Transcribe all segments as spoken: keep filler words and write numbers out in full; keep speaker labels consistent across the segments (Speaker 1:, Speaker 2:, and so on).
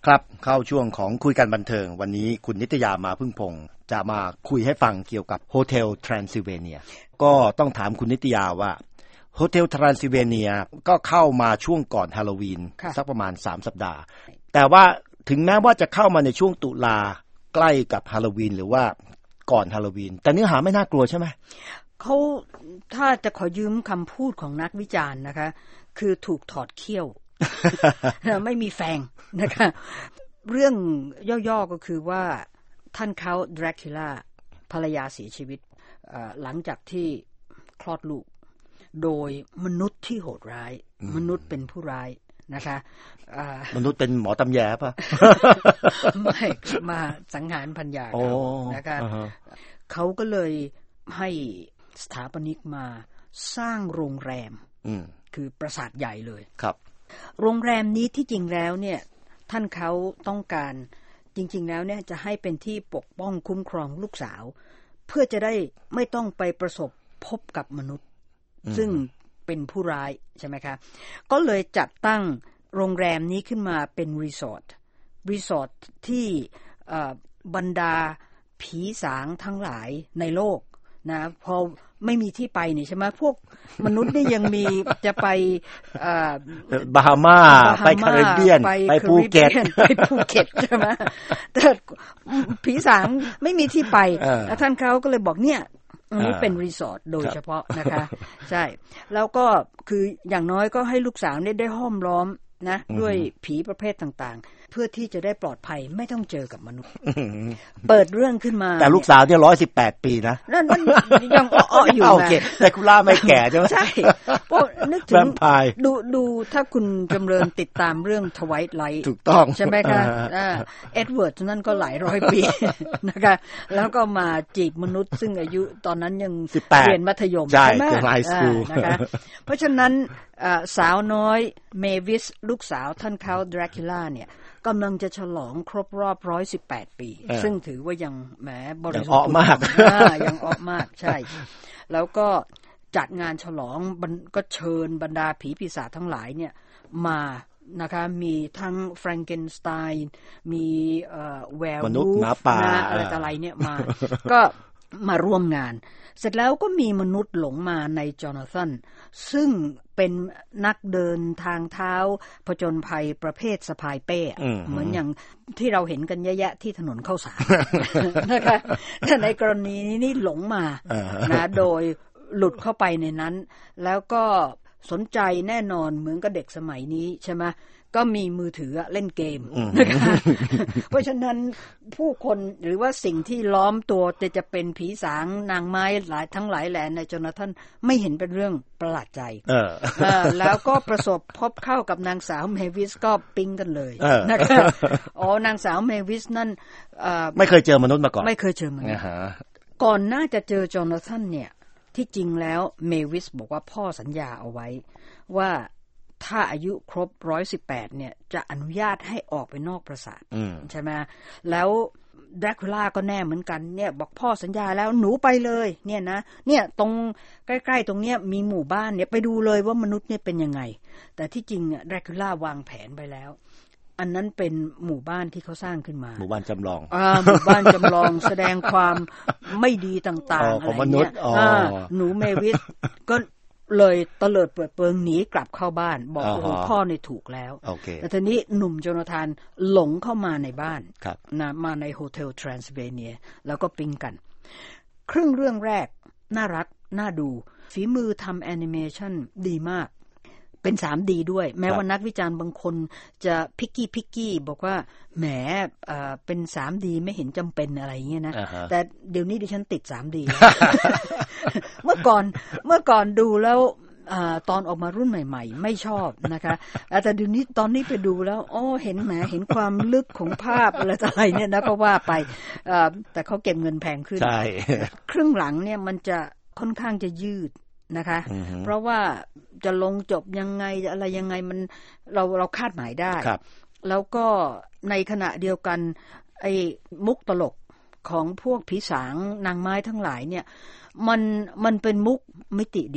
Speaker 1: ครับเข้าช่วงของคุยกันบันเทิงวันนี้คุณนิตยามาพึ่งพงษ์จะมาคุยให้ฟังเกี่ยวกับโฮเทลทรานซิลเวเนียก็ต้องถามคุณนิตยาว่าโฮเทลทรานซิลเวเนียก็เข้ามาช่วงก่อนฮาโลวีนสักประมาณสามสัปดาห์แต่ว่าถึงแม้ว่าจะเข้ามาในช่วงตุลาใกล้กับฮาโลวีนหรือว่าก่อนฮาโลวีนแต่เนื้อหาไม่น่ากลัวใช่ไหม
Speaker 2: เขาถ้าจะขอยืมคำพูดของนักวิจารณ์นะคะคือถูกถอดเขี้ยว ไม่มีแฟงนะคะเรื่องย่อๆก็คือว่าท่านเขาดราคิล่าภรรยาเสียชีวิตหลังจากที่คลอดลูกโดยมนุษย์ที่โหดร้ายมนุษย์เป็นผู้ร้ายนะคะ
Speaker 1: มนุษย์เป็นหมอตำแยป่ะ
Speaker 2: ไม่มาสังหารภรรยาเขานะคะเขาก็เลยให้สถาปนิกมาสร้างโรงแรมคือปราสาทใหญ่เลย
Speaker 1: ครับ
Speaker 2: โรงแรมนี้ที่จริงแล้วเนี่ยท่านเขาต้องการจริงๆแล้วเนี่ยจะให้เป็นที่ปกป้องคุ้มครองลูกสาวเพื่อจะได้ไม่ต้องไปประสบพบกับมนุษย์ซึ่งเป็นผู้ร้ายใช่ไหมคะก็เลยจัดตั้งโรงแรมนี้ขึ้นมาเป็นรีสอร์ทรีสอร์ทที่บรรดาผีสางทั้งหลายในโลกนะพอไม่มีที่ไปนี่ใช่ไหมพวกมนุษย์นี่ยังมีจะไป
Speaker 1: บาฮามาไปแคริบเบียนไปภูเก็ต
Speaker 2: ไปภูเก็ตใช่ไหมแต่ผีสางไม่มีที่ไปแล้วท่านเขาก็เลยบอกเนี่ยอันนี้เป็นรีสอร์ทโดยเฉพาะนะคะใช่แล้วก็คืออย่างน้อยก็ให้ลูกสาวเนี่ยได้ห้อมล้อมนะด้วยผีประเภทต่างๆเพื่อที่จะได้ปลอดภัยไม่ต้องเจอกับมนุษย์เปิดเรื่องขึ้นมา
Speaker 1: แต่ลูกสาวเนี่ยหนึ่งร้อยสิบแปดปีนะ
Speaker 2: นั่นยังอ้อๆอยู่นะ
Speaker 1: โอเคแต่คุณล่าไม่แก่ใช่มั้ย
Speaker 2: ใช่พวกนึกถึงดูดูถ้าคุณจำเริญติดตามเรื่อง Twilight
Speaker 1: ถูกต้อง
Speaker 2: ใช่มั้ยคะอ่าเอ็ดเวิร์ดนั่นก็หลายร้อยปีนะคะแล้วก็มาจีบมนุษย์ซึ่งอายุตอนนั้นยังเรียนมัธยม
Speaker 1: ใช่มั้ย
Speaker 2: นะคะเพราะฉะนั้นสาวน้อยเมวิสลูกสาวท่านเขาดราคิล่าเนี่ยกำลังจะฉลองครบรอบหนึ่งร้อยสิบแปดปีซึ่งถือว่ายังแหมบริสุทธิ์
Speaker 1: มาก
Speaker 2: ยังอ้อมากใช่แล้วก็จัดงานฉลองก็เชิญบรรดาผีปีศาจทั้งหลายเนี่ยมานะคะมีทั้งแฟรงเกนสไตน์มีเอ่อแวร์วูฟนะอะไรต่ออะไรเนี่ยมาก็มาร่วมงานเสร็จแล้วก็มีมนุษย์หลงมาในจอนาธานซึ่งเป็นนักเดินทางเท้าผจญภัยประเภทสะพายเป้เหมือนอย่างที่เราเห็นกันเยอะแยะที่ถนนข้าวสารนะคะแต่ในกรณีนี้นี่หลงมานะโดยหลุดเข้าไปในนั้นแล้วก็สนใจแน่นอนเหมือนกับเด็กสมัยนี้ใช่ไหมก็มีมือถือเล่นเกมนะคะเพราะฉะนั้นผู้คนหรือว่าสิ่งที่ล้อมตัวจะจะเป็นผีสางนางไม้หลายทั้งหลายแหล่ในจนาธานไม่เห็นเป็นเรื่องประหลาดใจแล้วก็ประสบพบเข้ากับนางสาวเมวิสก็ปิ๊งกันเลยนะคะอ๋อนางสาวเมวิสนั่น
Speaker 1: ไม่เคยเจอมนุษย์มาก่อน
Speaker 2: ไม่เคยเจอมนุษย์ก่อนน่าจะเจอจนาธานเนี่ยที่จริงแล้วเมวิสบอกว่าพ่อสัญญาเอาไว้ว่าถ้าอายุครบหนึ่งร้อยสิบแปดเนี่ยจะอนุญาตให้ออกไปนอกปราสาทใช่ไหมแล้วดราคูล่าก็แน่เหมือนกันเนี่ยบอกพ่อสัญญาแล้วหนูไปเลยเนี่ยนะเนี่ยตรงใกล้ๆตรงเนี้ยมีหมู่บ้านเนี่ยไปดูเลยว่ามนุษย์เนี่ยเป็นยังไงแต่ที่จริงอ่ะดราคูล่าวางแผนไปแล้วอันนั้นเป็นหมู่บ้านที่เขาสร้างขึ้นมา
Speaker 1: หมู่บ้านจำลอง
Speaker 2: อ่าหมู่บ้านจำลองแสดงความไม่ดีต่างๆอะไรเนี่ยหนูเมวิสก็เลยเตลิดเปิดเปิงหนีกลับเข้าบ้านบอกโอ้โหพ่อเนี่ยถูกแล้วแต่ทีนี้หนุ่มโจนาธานหลงเข้ามาในบ้านนะมาในโฮเทลทรานซิลเวเนียแล้วก็ปิ๊งกันครึ่งเรื่องแรกน่ารักน่าดูฝีมือทำแอนิเมชันดีมากเป็น ทรี ดี ด้วยแม้ว่านักวิจารณ์บางคนจะพิกกี้พิกกี้บอกว่าแหมเอ่อเป็น ทรี ดี ไม่เห็นจำเป็นอะไรอย่างเงี้ยนะ uh-huh. แต่เดี๋ยวนี้ดิฉันติด ทรี ดี เมื่อก่อนเมื่อก่อนดูแล้วอ่าตอนออกมารุ่นใหม่ๆไม่ชอบนะคะแต่เดี๋ยวนี้ตอนนี้ไปดูแล้วอ๋อเห็นแหมเห็นความลึกของภาพอะไรต่ออะไรเนี่ยนะก็ว่าไปอ่าแต่เขาเก็บเงินแพงขึ้นใช่ ครึ่งหลังเนี่ยมันจะค่อนข้างจะยืดนะคะ uh-huh. เพราะว่าจะลงจบยังไงจะอะไรยังไงมันเราเราคาดหมายได้แล้วก็ในขณะเดียวกันไอ้มุกตลกของพวกผีสางนางไม้ทั้งหลายเนี่ยมันมันเป็นมุกมิติเดียว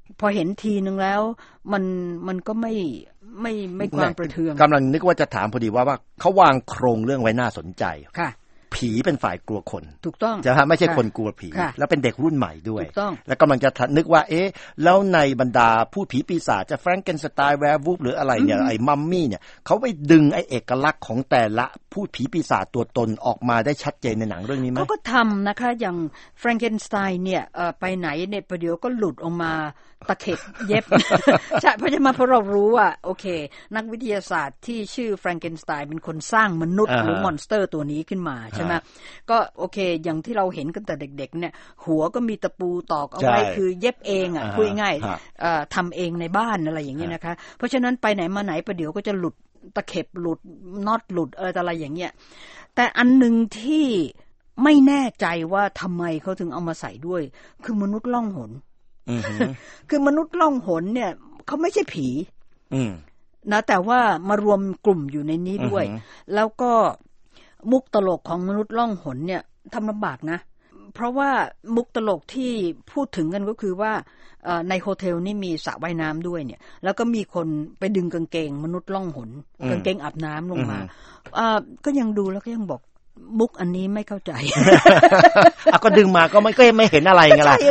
Speaker 2: พอเห็นทีนึงแล้วมันมันก็ไม่ไม่ไม่ความประเทือง
Speaker 1: กำลังนึกว่าจะถามพอดีว่าว่าเขาวางโครงเรื่องไว้น่าสนใจ
Speaker 2: ค่ะ
Speaker 1: ผีเป็นฝ่ายกลัวคน
Speaker 2: ถูกต้อง
Speaker 1: จะฮะไม่ใช่คนกลัวผีแล้วเป็นเด็กรุ่นใหม่ด้วย
Speaker 2: ถูกต้อง
Speaker 1: แล้วกำลังจะนึกว่าเอ๊ะแล้วในบรรดาผู้ผีปีศาจจะแฟรงเกนสไตน์แวร์วูฟหรืออะไรเนี่ยไอ้มัมมี่เนี่ยเขาไปดึงไอ้เอกลักษณ์ของแต่ละผู้ผีปีศาจตัวตนออกมาได้ชัดเจนในหนังเรื่องนี้มั้ย
Speaker 2: เขาก็ทำนะคะอย่างแฟรงเกนสไตน์เนี่ยเอ่อไปไหนเนี่ยประเดี๋ยวก็หลุดออกมาตะเข็บเย็บใช่เพราะฉะนั้นเพราะเรารู้ว่าโอเคนักวิทยาศาสตร์ที่ชื่อแฟรงเกนสไตน์เป็นคนสร้างมนุษย์หรือมอนสเตอร์ตัวนี้ขึ้นมาใช่ไหมก็โอเคอย่างที่เราเห็นกันแต่เด็กๆเนี่ยหัวก็มีตะปูตอกเอาไว้คือเย็บเองอ่ะคุยง่ายทำเองในบ้านอะไรอย่างเงี้ยนะคะเพราะฉะนั้นไปไหนมาไหนประเดี๋ยวก็จะหลุดตะเข็บหลุดน็อตหลุดอะไรอย่างเงี้ยแต่อันนึงที่ไม่แน่ใจว่าทำไมเขาถึงเอามาใส่ด้วยคือมนุษย์ล่องหนคือมนุษย์ล่องหนเนี่ยเขาไม่ใช่ผีนะแต่ว่ามารวมกลุ่มอยู่ในนี้ด้วยแล้วก็มุกตลกของมนุษย์ล่องหนเนี่ยทำลำบากนะเพราะว่ามุกตลกที่พูดถึงกันก็คือว่าในโฮเทลนี่มีสระว่ายน้ำด้วยเนี่ยแล้วก็มีคนไปดึงกางเกงมนุษย์ล่องหนกางเกงอาบน้ำลงมาก็ยังดูแล้วก็ยังบอกมุกอันนี้ไม่เข้าใจ
Speaker 1: อ่ะก็ดึงมาก็ไม่ก็ไม่เห็นอะไรไงล่ะ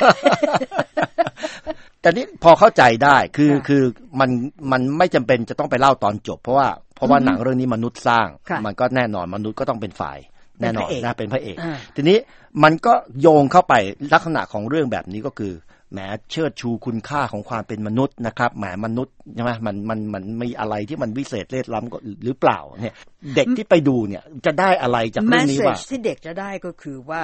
Speaker 1: แต่นี่พอเข้าใจได้คือคือมันมันไม่จำเป็นจะต้องไปเล่าตอนจบเพราะว่าเพราะว่าหนังเรื่องนี้มนุษย์สร้างมันก็แน่นอนมนุษย์ก็ต้องเป็นฝ่ายแน่นอนนะเป็นพระเอกทีนี้มันก็โยงเข้าไปลักษณะของเรื่องแบบนี้ก็คือแหมเชิดชูคุณค่าของความเป็นมนุษย์นะครับแหมมนุษย์ใช่ไหมมันมันมันมีอะไรที่มันวิเศษเลิศล้ำหรือเปล่าเนี่ยเด็กที่ไปดูเนี่ยจะได้อะไรจากเรื่องนี้ว่า
Speaker 2: message ที่เด็กจะได้ก็คือว่า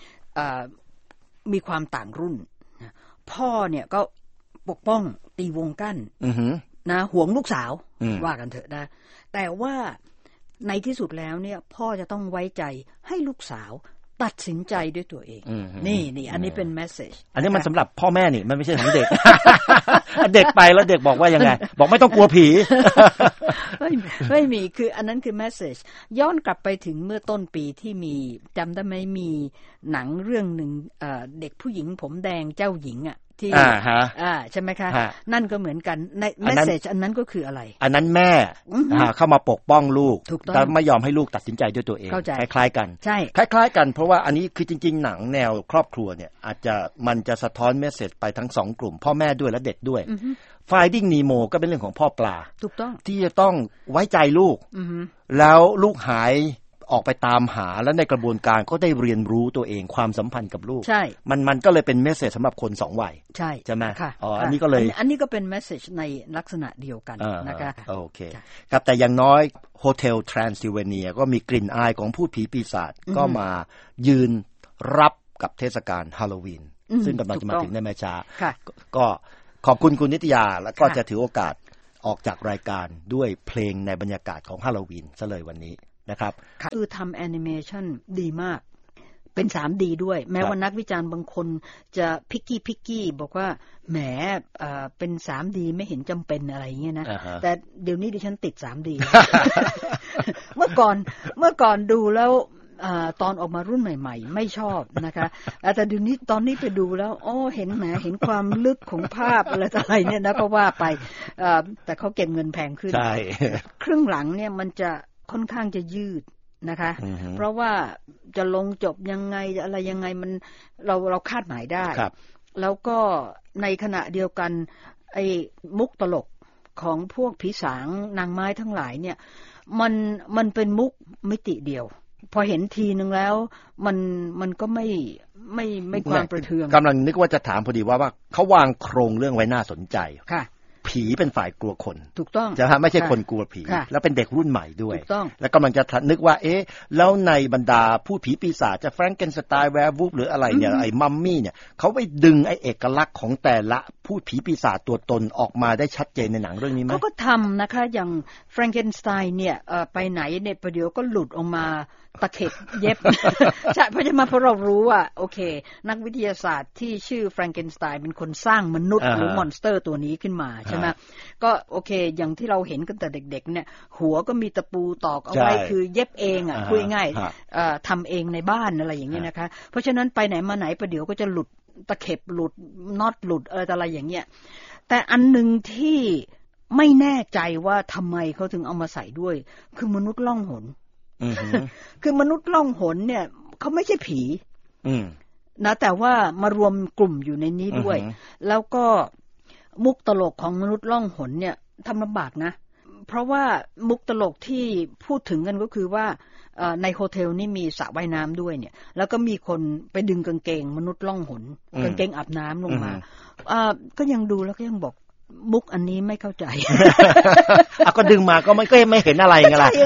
Speaker 2: มีความต่างรุ่นพ่อเนี่ยก็ปกป้องตีวงกั้นนะห่วงลูกสาวว่ากันเถอะนะแต่ว่าในที่สุดแล้วเนี่ยพ่อจะต้องไว้ใจให้ลูกสาวตัดสินใจด้วยตัวเองนี่นี่อันนี้เป็นเมสเสจ
Speaker 1: อันนี้มันสำหรับพ่อแม่นี่มันไม่ใช่ของเด็ก เด็กไปแล้วเด็กบอกว่ายังไงบอกไม่ต้องกลัวผี
Speaker 2: ไม่ไม่มีคืออันนั้นคือเมสเสจย้อนกลับไปถึงเมื่อต้นปีที่มีจำได้ไหมมีหนังเรื่องหนึ่งเด็กผู้หญิงผมแดงเจ้าหญิงอ่ะที่อ่าใช่ไหมคะนั่นก็เหมือนกันในเมสเสจอันนั้นก็คืออะไร
Speaker 1: อันนั้นแม่เข้ามาปกป้องลูกแต่ไม่ยอมให้ลูกตัดสินใจด้วยตัวเองคล้ายๆกัน
Speaker 2: ใช่
Speaker 1: คล้ายๆกันเพราะว่าอันนี้คือจริงๆหนังแนวครอบครัวเนี่ยอาจจะมันจะสะท้อนเมสเสจไปทั้งสองกลุ่มพ่อแม่ด้วยและเด็กด้วย Finding Nemo ก็เป็นเรื่องของพ่อปลา
Speaker 2: ถูกต้อง
Speaker 1: ที่จะต้องไว้ใจลูกแล้วลูกหายออกไปตามหาแล้วในกระบวนการก็ได้เรียนรู้ตัวเองความสัมพันธ์กับลูก
Speaker 2: ใช่
Speaker 1: มันมันก็เลยเป็นเมสเสจสำหรับคนสองวัย
Speaker 2: ใช่
Speaker 1: ใช่ไหม
Speaker 2: อ๋อ
Speaker 1: อันนี้ก็เลย
Speaker 2: อันนี้ก็เป็นเมสเสจในลักษณะเดียวกันนะคะ
Speaker 1: โอเคครับแต่อย่างน้อยโฮเทลทรานซิลเวเนียก็มีกลิ่นอายของพูดผีปีศาจก็มายืนรับกับเทศกาลฮาโลวีนซึ่งกำลังจะมาถึงในไม่ช้าก็ขอบคุณคุณนิตยาแล้วก็จะถือโอกาสออกจากรายการด้วยเพลงในบรรยากาศของฮาโลวีนซะเลยวันนี้นะครับ
Speaker 2: คือทำแอนิเมชันดีมากเป็น ทรี ดี ด้วยแม้ว่านักวิจารณ์บางคนจะพิกกี้พิกกี้บอกว่าแหมเป็น ทรี ดี ไม่เห็นจำเป็นอะไรอย่างเงี้ยนะ uh-huh. แต่เดี๋ยวนี้ดิฉันติด ทรี ดี เมื่อก่อนเมื่อก่อนดูแล้วตอนออกมารุ่นใหม่ๆไม่ชอบนะคะแต่เดี๋ยวนี้ตอนนี้ไปดูแล้วอ๋อเห็นแหมเห็นความลึกของภาพอะไรต่ออะไรเนี่ยนะก็ว่าไปแต่เขาเก็บเงินแพงขึ้นใช่ครึ่งหลังเนี่ยมันจะค่อนข้างจะยืดนะคะ uh-huh. เพราะว่าจะลงจบยังไงจะอะไรยังไงมันเราเราคาดหมายได้แล้วก็ในขณะเดียวกันไอ้มุกตลกของพวกผีสางนางไม้ทั้งหลายเนี่ยมันมันเป็นมุกมิติเดียวพอเห็นทีนึงแล้วมันมันก็ไม่ไม่ไม่ความประเทือง
Speaker 1: กำลังนึกว่าจะถามพอดีว่าว่าเขาวางโครงเรื่องไว้น่าสนใจ
Speaker 2: ค่ะ
Speaker 1: ผีเป็นฝ่ายกลัวคน
Speaker 2: ถูกต้อง
Speaker 1: จะฮะไม่ใช่คนกลัวผีแล้วเป็นเด็กรุ่นใหม่ด้วย
Speaker 2: ถูกต้อง
Speaker 1: แล้วกำลังจะนึกว่าเอ๊ะแล้วในบรรดาผู้ผีปีศาจจะแฟรงเกนสไตน์แวร์วูฟหรืออะไรเนี่ยไอ้มัมมี่เนี่ยเขาไปดึงไอ้เอกลักษณ์ของแต่ละผู้ผีปีศาจตัวตนออกมาได้ชัดเจนในหนังเรื่องนี้มั้ย
Speaker 2: เขาก็ทำนะคะอย่างแฟรงเกนสไตน์เนี่ยไปไหนเนี่ยประเดี๋ยวก็หลุดออกมาตะเข็บเย็บใช่เพราะฉะนั้นเพราะเรารู้ว่าโอเคนักวิทยาศาสตร์ที่ชื่อแฟรงเกนสไตน์เป็นคนสร้างมนุษย์หรือมอนสเตอร์ตัวนี้ขึ้นมาใช่ไหมก็โอเคอย่างที่เราเห็นกันแต่เด็กๆเนี่ยหัวก็มีตะปูตอกเอาไว้คือเย็บเองอ่ะคุยง่ายทำเองในบ้านอะไรอย่างเงี้ยนะคะเพราะฉะนั้นไปไหนมาไหนประเดี๋ยวก็จะหลุดตะเข็บหลุดน็อตหลุดเอออะไรอย่างเงี้ยแต่อันนึงที่ไม่แน่ใจว่าทำไมเขาถึงเอามาใส่ด้วยคือมนุษย์ล่องหน คือมนุษย์ล่องหนเนี่ยเขาไม่ใช่ผีนะแต่ว่ามารวมกลุ่มอยู่ในนี้ด้วยแล้วก็มุกตลกของมนุษย์ล่องหนเนี่ยทำลำบากนะเพราะว่ามุกตลกที่พูดถึงกันก็คือว่าในโฮเทลนี่มีสระว่ายน้ำด้วยเนี่ยแล้วก็มีคนไปดึงกางเกงมนุษย์ล่องหนกางเกงอาบน้ำลงมาก็ยังดูแล้วก็ยังบอกมุกอันนี้ไม่เข้าใจ
Speaker 1: ก็ดึงมาก็ไม่ก็ไม่เห็นอะไรไงล่ะ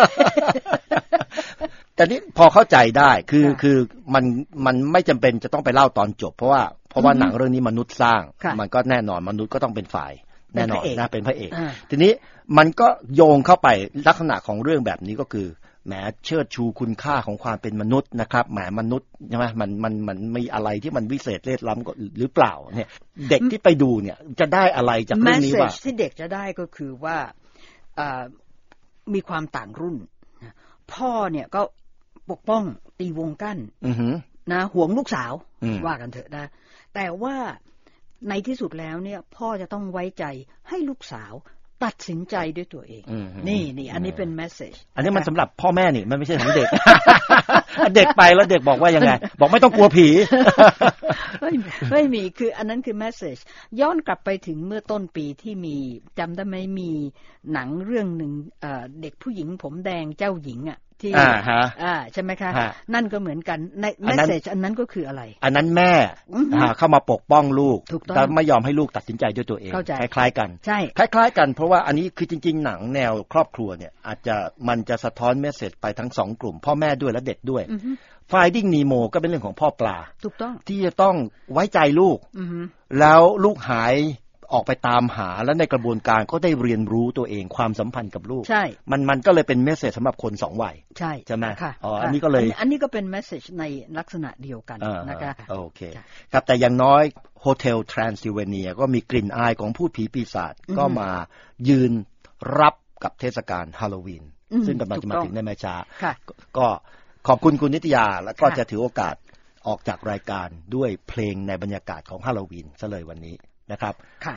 Speaker 1: แต่นี่พอเข้าใจได้คือคือมันมันไม่จำเป็นจะต้องไปเล่าตอนจบเพราะว่าเพราะว่าหนังเรื่องนี้มนุษย์สร้างมันก็แน่นอนมนุษย์ก็ต้องเป็นฝ่ายแน่นอนนะเป็นพระเอกทีนี้มันก็โยงเข้าไปลักษณะของเรื่องแบบนี้ก็คือแหมเชิดชูคุณค่าของความเป็นมนุษย์นะครับแหมมนุษย์ใช่ไหมมันมันมันมีอะไรที่มันวิเศษเลิศล้ำก็หรือเปล่าเนี่ยเด็กที่ไปดูเนี่ยจะได้อะไรจากเรื่องนี้ว่า
Speaker 2: message ที่เด็กจะได้ก็คือว่ามีความต่างรุ่นพ่อเนี่ยก็ปกป้องตีวงกั้นนะห่วงลูกสาวว่ากันเถอะนะแต่ว่าในที่สุดแล้วเนี่ยพ่อจะต้องไว้ใจให้ลูกสาวตัดสินใจด้วยตัวเองนี่นี่อันนี้เป็นเมสเสจ
Speaker 1: อันนี้มันสำหรับพ่อแม่นี่มันไม่ใช่ของเด็ก เด็กไปแล้วเด็กบอกว่ายังไงบอกไม่ต้องกลัวผี
Speaker 2: ไม่ไม่มีคืออันนั้นคือเมสเสจย้อนกลับไปถึงเมื่อต้นปีที่มีจำได้ไหมมีหนังเรื่องหนึ่งเด็กผู้หญิงผมแดงเจ้าหญิงอ่ะที่อ่าใช่ไหมคะนั่นก็เหมือนกันในเมสเสจอันนั้นก็คืออะไร
Speaker 1: อันนั้นแม่เข้ามาปกป้องลูกแต่ไม่ยอมให้ลูกตัดสินใจด้วยตัวเองคล้ายๆกัน
Speaker 2: ใช่
Speaker 1: คล้ายๆกันเพราะว่าอันนี้คือจริงๆหนังแนวครอบครัวเนี่ยอาจจะมันจะสะท้อนเมสเสจไปทั้งสองกลุ่มพ่อแม่ด้วยและเด็กด้วย Finding Nemo ก็เป็นเรื่องของพ่อปลา
Speaker 2: ถูกต้อง
Speaker 1: ที่จะต้องไว้ใจลูกแล้วลูกหายออกไปตามหาแล้วในกระบวนการก็ได้เรียนรู้ตัวเองความสัมพันธ์กับลูก
Speaker 2: ใช่
Speaker 1: มันมันก็เลยเป็นเมสเสจสำหรับคนสองวัย
Speaker 2: ใช่
Speaker 1: ใช่ไหม
Speaker 2: อ๋อ
Speaker 1: อันนี้ก็เลย
Speaker 2: อันนี้ก็เป็นเมสเสจในลักษณะเดียวกันนะคะ
Speaker 1: โอเคครับแต่อย่างน้อยโฮเทลทรานซิลเวเนียก็มีกลิ่นอายของพูดผีปีศาจก็มายืนรับกับเทศกาลฮาโลวีนซึ่งกำลังจะมาถึงในไม่ช้าก็ขอบคุณคุณนิตยาแล้วก็จะถือโอกาสออกจากรายการด้วยเพลงในบรรยากาศของฮาโลวีนซะเลยวันนี้นะครับ